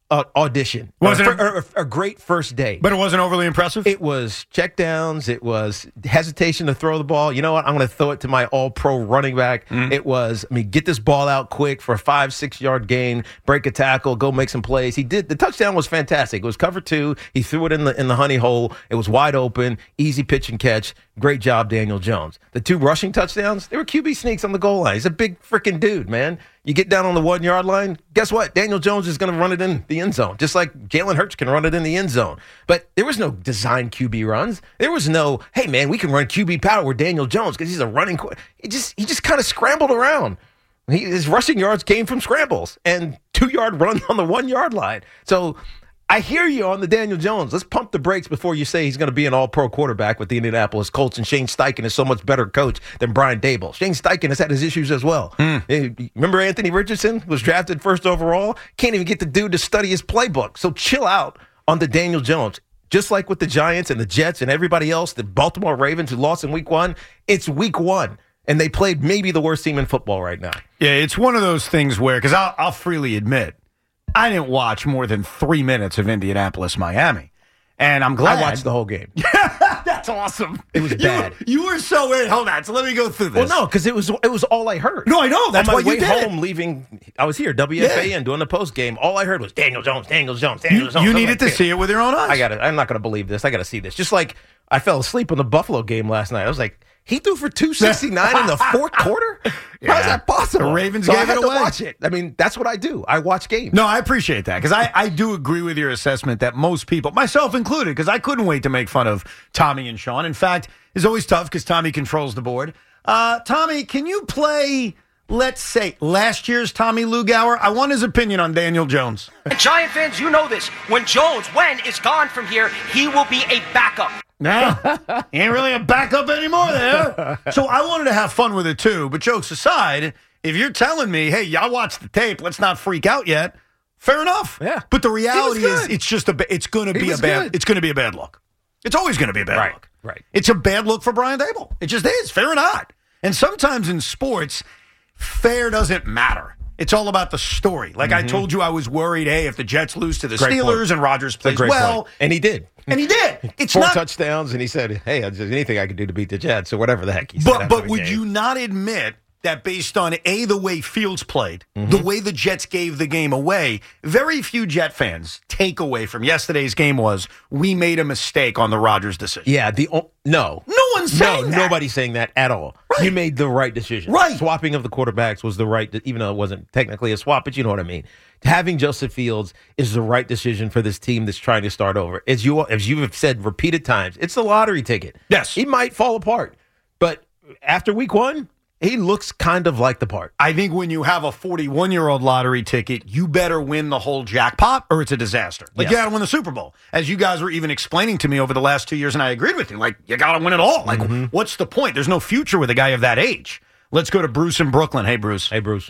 H: uh, audition.
G: Was it
H: a, a, a great first day?
G: But it wasn't overly impressive?
H: It was checkdowns. It was hesitation to throw the ball. You know what? I'm going to throw it to my all-pro running back. Mm. It was, I mean, get this ball out quick for a five, six-yard gain, break a tackle, go make some plays. He did. The touchdown was fantastic. It was cover two. He threw it in the in the honey hole. It was wide open, easy pitch and catch. Great job, Daniel Jones. The two rushing touchdowns, they were Q B sneaks on the goal line. He's a big freaking dude, man. You get down on the one-yard line, guess what? Daniel Jones is going to run it in the end zone, just like Jalen Hurts can run it in the end zone. But there was no design Q B runs. There was no, hey, man, we can run Q B power with Daniel Jones because he's a running qu-. He just he just kind of scrambled around. He, his rushing yards came from scrambles and two-yard run on the one-yard line. So I hear you on the Daniel Jones. Let's pump the brakes before you say he's going to be an all-pro quarterback with the Indianapolis Colts, and Shane Steichen is so much better coach than Brian Daboll. Shane Steichen has had his issues as well. Mm. Remember Anthony Richardson was drafted first overall? Can't even get the dude to study his playbook. So chill out on the Daniel Jones. Just like with the Giants and the Jets and everybody else, the Baltimore Ravens who lost in week one, it's week one. And they played maybe the worst team in football right now.
G: Yeah, it's one of those things where, because I'll, I'll freely admit, I didn't watch more than three minutes of Indianapolis, Miami. And I'm glad.
H: I watched the whole game.
G: That's awesome.
H: It was bad.
G: You, you were so weird. Hold on. So let me go through this.
H: Well, no, because it was it was all I heard.
G: No, I know. That's
H: on my
G: why you
H: way
G: did
H: home,
G: it.
H: leaving. I was here, W F A N, yeah. doing the post game. All I heard was Daniel Jones, Daniel Jones, Daniel
G: you,
H: Jones.
G: You
H: I'm
G: needed
H: like,
G: to see it with your own eyes.
H: I got it. I'm not going to believe this. I got to see this. Just like I fell asleep on the Buffalo game last night. I was like, he threw for two sixty-nine in the fourth quarter?
G: Yeah.
H: How is that possible?
G: The Ravens
H: so
G: gave
H: I had
G: it
H: to
G: away.
H: watch it. I mean, that's what I do. I watch games.
G: No, I appreciate that because I, I do agree with your assessment that most people, myself included, because I couldn't wait to make fun of Tommy and Sean. In fact, it's always tough because Tommy controls the board. Uh, Tommy, can you play, let's say, last year's Tommy Lugauer? I want his opinion on Daniel Jones.
O: Giant fans, you know this. When Jones, when is gone from here, he will be a backup.
G: Nah, he ain't really a backup anymore there. So I wanted to have fun with it too. But jokes aside, if you're telling me, hey, y'all watch the tape, let's not freak out yet, fair enough.
H: Yeah.
G: But the reality is, it's just a, it's going to be a bad, good. it's going to be a bad look. It's always going to be a bad
H: right,
G: look.
H: Right.
G: It's a bad look for Brian Daboll. It just is, fair or not. And sometimes in sports, fair doesn't matter. It's all about the story. Like mm-hmm. I told you, I was worried, hey, if the Jets lose to the great Steelers point. and Rodgers plays well.
H: Point. And he did.
G: And he did. It's
H: Four
G: not,
H: touchdowns, and he said, hey, there's anything I can do to beat the Jets, or whatever the heck he
G: but,
H: said.
G: But would
H: game.
G: you not admit that based on, A, the way Fields played,
H: mm-hmm.
G: the way the Jets gave the game away, very few Jet fans' takeaway from yesterday's game was, we made a mistake on the Rodgers decision.
H: Yeah, the no.
G: No one's saying
H: no,
G: that.
H: Nobody's saying that at all.
G: Right.
H: You made the right decision.
G: Right.
H: Swapping of the quarterbacks was the right, even though it wasn't technically a swap, but you know what I mean. Having Joseph Fields is the right decision for this team that's trying to start over. As you as you have said repeated times, it's a lottery ticket.
G: Yes.
H: He might fall apart, but after week one, he looks kind of like the part.
G: I think when you have a forty-one-year-old lottery ticket, you better win the whole jackpot or it's a disaster. Like,
H: yes.
G: you got to win the Super Bowl. As you guys were even explaining to me over the last two years, and I agreed with you, like, you got to win it all. Like, mm-hmm. what's the point? There's no future with a guy of that age. Let's go to Bruce in Brooklyn. Hey, Bruce.
H: Hey, Bruce.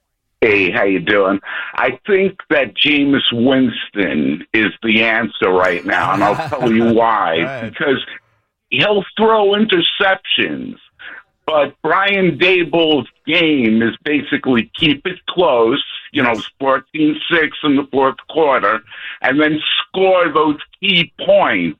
P: Hey, how you doing? I think that Jameis Winston is the answer right now, and I'll tell you why. Right. Because he'll throw interceptions, but Brian Daboll's game is basically keep it close, you know, fourteen six in the fourth quarter, and then score those key points.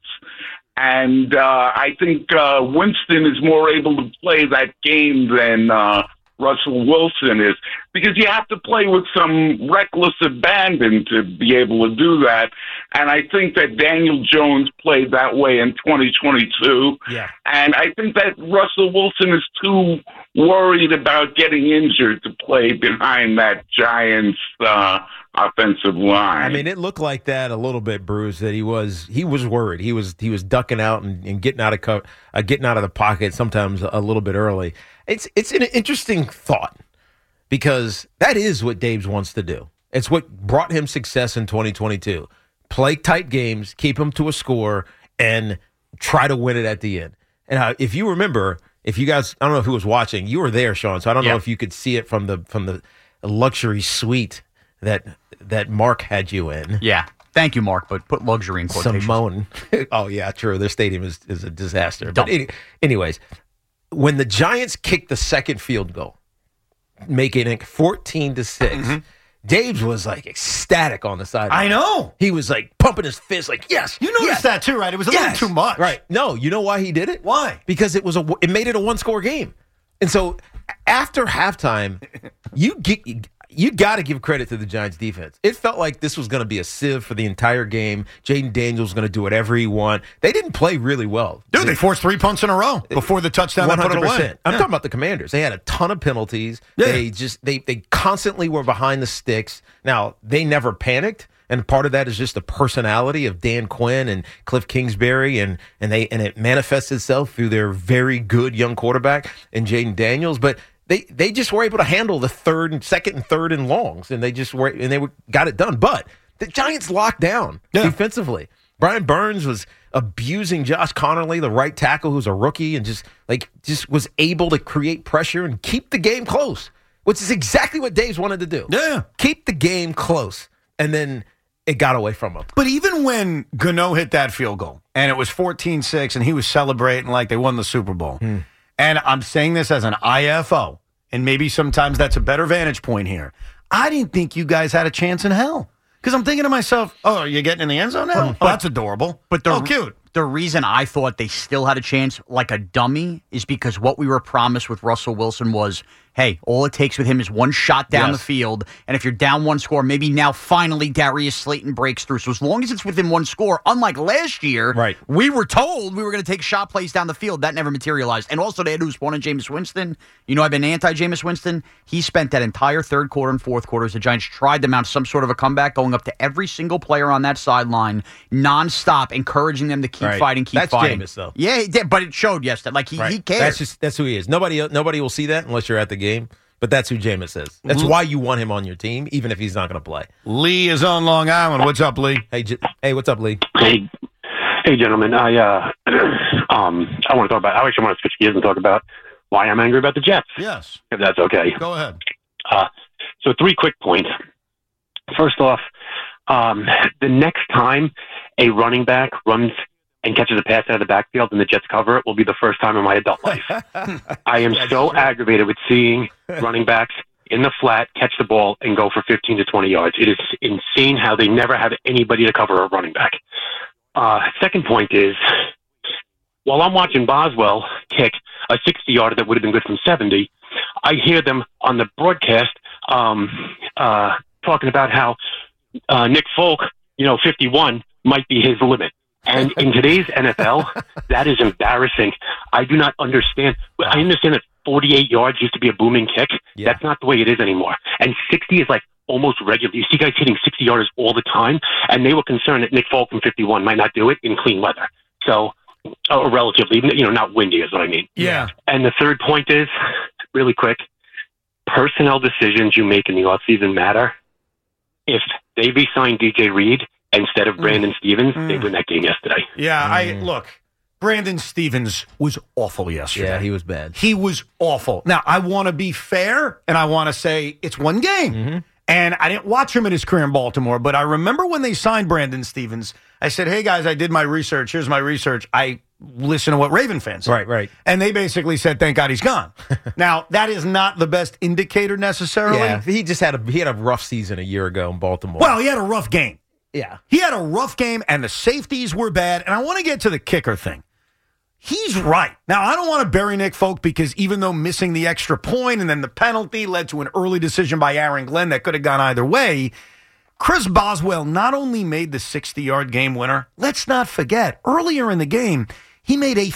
P: And uh, I think uh, Winston is more able to play that game than uh, Russell Wilson is, because you have to play with some reckless abandon to be able to do that. And I think that Daniel Jones played that way in twenty twenty-two.
H: Yeah.
P: And I think that Russell Wilson is too worried about getting injured to play behind that Giants uh, offensive line.
H: I mean, it looked like that a little bit, Bruce, that he was he was worried. He was he was ducking out and, and getting out of co- uh, getting out of the pocket sometimes a little bit early. It's it's an interesting thought because that is what Daboll wants to do. It's what brought him success in twenty twenty-two. Play tight games, keep them to a score, and try to win it at the end. And uh, if you remember, if you guys, I don't know who was watching, you were there, Sean, so I don't yeah. know if you could see it from the from the luxury suite that that Mark had you in.
Q: Yeah. Thank you, Mark, but put luxury in quotations.
H: Simone. Oh, yeah, true. Their stadium is, is a disaster. But any, anyways, when the Giants kicked the second field goal, making it fourteen to six, mm-hmm. Daves was like ecstatic on the sideline.
G: I know.
H: He was like pumping his fist, like, yes.
G: You noticed
H: yes,
G: that too, right? It was a
H: yes.
G: little too much.
H: Right. No, you know why he did it?
G: Why?
H: Because it was a it made it a one-score game. And so after halftime, you get you got to give credit to the Giants defense. It felt like this was going to be a sieve for the entire game. Jaden Daniels was going to do whatever he wanted. They didn't play really well.
G: Dude, they, they forced three punts in a row before the touchdown that put it away.
H: I'm
G: yeah.
H: talking about the Commanders. They had a ton of penalties.
G: Yeah.
H: They just they they constantly were behind the sticks. Now, they never panicked. And part of that is just the personality of Dan Quinn and Cliff Kingsbury, and and they and it manifests itself through their very good young quarterback and Jaden Daniels. But they they just were able to handle the third and second and third and longs, and they just were and they were, got it done. But the Giants locked down yeah. defensively. Brian Burns was abusing Josh Connerly, the right tackle, who's a rookie, and just like just was able to create pressure and keep the game close, which is exactly what Dave's wanted to do.
G: Yeah,
H: keep the game close, and then it got away from him.
G: But even when Gano hit that field goal, and it was fourteen six, and he was celebrating like they won the Super Bowl,
H: Hmm.
G: and I'm saying this as an I F O, and maybe sometimes that's a better vantage point here, I didn't think you guys had a chance in hell. Because I'm thinking to myself, oh, are you getting in the end zone now? Oh, that's adorable.
Q: But the,
G: oh, cute.
Q: The reason I thought they still had a chance like a dummy is because what we were promised with Russell Wilson was, hey, all it takes with him is one shot down
H: Yes.
Q: the field, and if you're down one score, maybe now finally Darius Slayton breaks through. So as long as it's within one score, unlike last year,
H: right.
Q: we were told we were going to take shot plays down the field. That never materialized. And also they had to spawn in Jameis Winston. You know I've been anti-Jameis Winston. He spent that entire third quarter and fourth quarters. The Giants tried to mount some sort of a comeback, going up to every single player on that sideline, nonstop, encouraging them to keep
H: Right.
Q: fighting, keep
H: That's
Q: fighting.
H: Jameis, though.
Q: Yeah, he did, but it showed yesterday. Like, he,
H: Right.
Q: he cares.
H: That's just that's who he is. Nobody nobody will see that unless you're at the game. But that's who Jameis is. That's why you want him on your team, even if he's not going to play.
G: Lee is on Long Island. What's up, Lee?
H: Hey, J- hey, what's up, Lee?
R: Hey, hey, gentlemen. I uh, um, I want to talk about. I actually want to switch gears and talk about why I'm angry about the Jets.
G: Yes,
R: if that's okay.
G: Go ahead.
R: Uh, so three quick points. First off, um, the next time a running back runs and catches a pass out of the backfield and the Jets cover it will be the first time in my adult life. I am so aggravated with seeing running backs in the flat catch the ball and go for fifteen to twenty yards. It is insane how they never have anybody to cover a running back. Uh, second point is, while I'm watching Boswell kick a sixty-yarder that would have been good from seventy, I hear them on the broadcast um, uh, talking about how uh, Nick Folk, you know, fifty-one might be his limit. And in today's N F L, that is embarrassing. I do not understand. I understand that forty-eight yards used to be a booming kick.
H: Yeah.
R: That's not the way it is anymore. And sixty is like almost regular. You see guys hitting sixty-yarders all the time, and they were concerned that Nick Folk from fifty-one might not do it in clean weather. So, or relatively, you know, not windy is what I mean.
G: Yeah.
R: And the third point is, really quick, personnel decisions you make in the offseason matter. If they re-sign D J Reed instead of Brandon mm. Stevens, mm. they win that game yesterday.
G: Yeah,
H: Mm.
G: I look, Brandon Stevens was awful yesterday.
H: Yeah, he was bad.
G: He was awful. Now, I want to be fair, and I want to say it's one game.
H: Mm-hmm.
G: And I didn't watch him in his career in Baltimore, but I remember when they signed Brandon Stevens, I said, hey, guys, I did my research. Here's my research. I listen to what Raven fans say.
H: Right, right.
G: And they basically said, thank God he's gone. Now, that is not the best indicator necessarily.
H: Yeah, he just had a he had a rough season a year ago in Baltimore.
G: Well, he had a rough game.
H: Yeah.
G: He had a rough game, and the safeties were bad. And I want to get to the kicker thing. He's right. Now, I don't want to bury Nick Folk because even though missing the extra point and then the penalty led to an early decision by Aaron Glenn that could have gone either way, Chris Boswell not only made the sixty-yard game winner, let's not forget, earlier in the game, he made a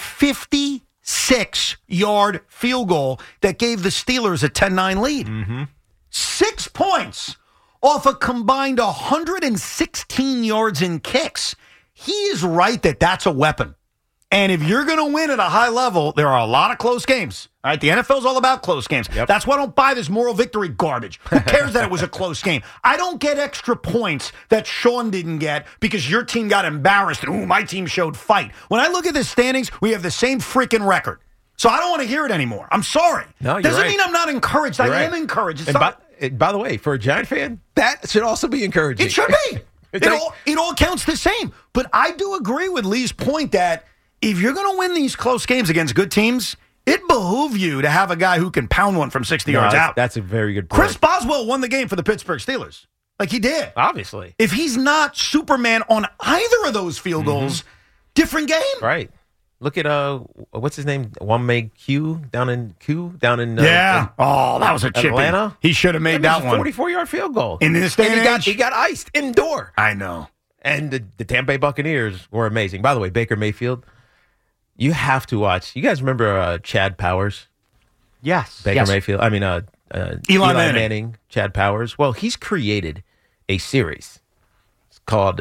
G: fifty-six-yard field goal that gave the Steelers a ten nine lead.
H: Mm-hmm.
G: Six points off a combined one hundred sixteen yards in kicks. He is right that that's a weapon. And if you're going to win at a high level, there are a lot of close games. All right, the N F L is all about close games.
H: Yep.
G: That's why I don't buy this moral victory garbage. Who cares that it was a close game? I don't get extra points that Sean didn't get because your team got embarrassed and, ooh, my team showed fight. When I look at the standings, we have the same freaking record. So I don't want to hear it anymore. I'm sorry.
H: No, you're
G: Doesn't
H: right.
G: mean I'm not encouraged.
H: You're
G: I
H: right.
G: am encouraged. It's
H: And
G: not,
H: by, by the way, for a Giant fan, that should also be encouraging.
G: it should be. it, all, it all counts the same. But I do agree with Lee's point that if you're going to win these close games against good teams, it behoove you to have a guy who can pound one from sixty
H: No,
G: yards
H: that's,
G: out.
H: That's a very good point.
G: Chris Boswell won the game for the Pittsburgh Steelers. Like he did.
H: Obviously.
G: If he's not Superman on either of those field
H: Mm-hmm.
G: goals, different game.
H: Right. Look at, uh, what's his name? Wame Q down in Q? Down in uh,
G: Yeah.
H: in
G: Oh, that was a chippy.
H: Atlanta.
G: He should have made
H: That was
G: that
H: a
G: one.
H: forty-four-yard field goal.
G: In this day
H: and
G: and
H: he got,
G: age?
H: he got iced indoor.
G: I know.
H: And the, the Tampa Bay Buccaneers were amazing. By the way, Baker Mayfield, you have to watch. You guys remember uh, Chad Powers?
Q: Yes.
H: Baker
Q: yes.
H: Mayfield. I mean, uh, uh,
G: Eli Manning.
H: Chad Powers. Well, he's created a series. It's called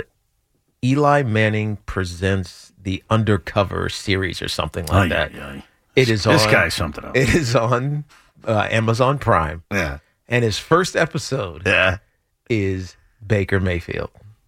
H: Eli Manning Presents the Undercover Series or something like
G: Ay,
H: that.
G: ay, ay.
H: It is
G: This
H: on,
G: guy's something else.
H: It is on uh, Amazon Prime.
G: Yeah.
H: And his first episode
G: Yeah.
H: is Baker Mayfield.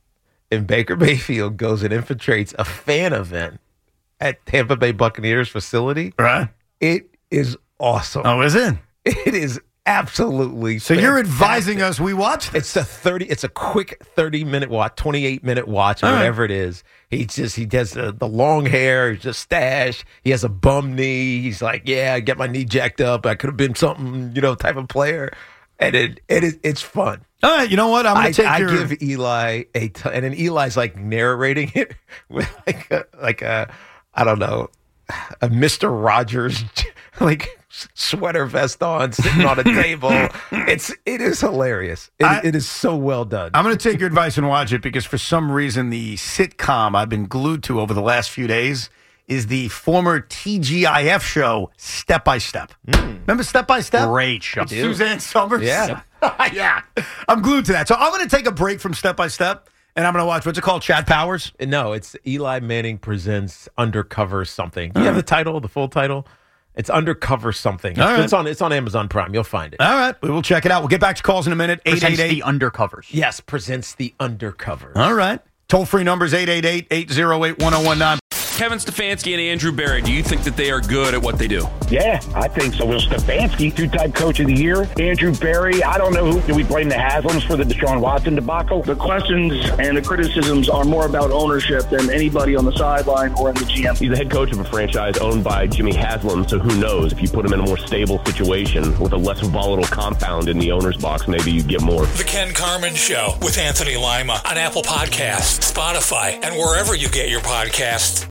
H: And Baker Mayfield goes and infiltrates a fan event at Tampa Bay Buccaneers facility.
G: Right.
H: It is awesome.
G: Oh, is it?
H: It is absolutely
G: So you're
H: fantastic.
G: advising us we watch this?
H: It's a thirty. It's a quick thirty minute watch, twenty eight minute watch, or
G: All right.
H: whatever it is. He just he does the, the long hair, he's just stash. He has a bum knee. He's like, yeah, I get my knee jacked up. I could have been something, you know, type of player. And it it is it's fun.
G: All right, you know what? I'm going
H: I,
G: to take
H: I
G: your...
H: give Eli a t- and then Eli's like narrating it with like a, like a I don't know a Mister Rogers like sweater vest on, sitting on a table. It's it is hilarious. It,
G: I-
H: it is so well done.
G: I'm going to take your advice and watch it because for some reason the sitcom I've been glued to over the last few days is the former T G I F show Step by Step. Remember Step by Step?
Q: Great show.
G: With Suzanne Summers?
H: Yeah.
G: yeah. I'm glued to that. So I'm going to take a break from Step by Step and I'm going to watch, what's it called, Chad Powers?
H: No, it's Eli Manning Presents Undercover something. Do you have the title, the full title? It's Undercover something.
G: All right.
H: It's on it's on Amazon Prime. You'll find it.
G: All right. We will check it out. We'll get back to calls in a minute. eight eight
Q: Presents
G: eight
Q: the undercovers.
H: Yes, presents the Undercover.
G: All right. Toll-free numbers eight eight eight, eight oh eight, one oh one nine.
A: Kevin Stefanski and Andrew Barry, do you think that they are good at what they do?
B: Yeah, I think so. Will Stefanski, two-time coach of the year. Andrew Barry, I don't know who. Do we blame the Haslams for the Deshaun Watson debacle?
C: The questions and the criticisms are more about ownership than anybody on the sideline or in the G M.
D: He's the head coach of a franchise owned by Jimmy Haslam, so who knows? If you put him in a more stable situation with a less volatile compound in the owner's box, maybe you get more.
E: The Ken Carman Show with Anthony Lima on Apple Podcasts, Spotify, and wherever you get your podcasts.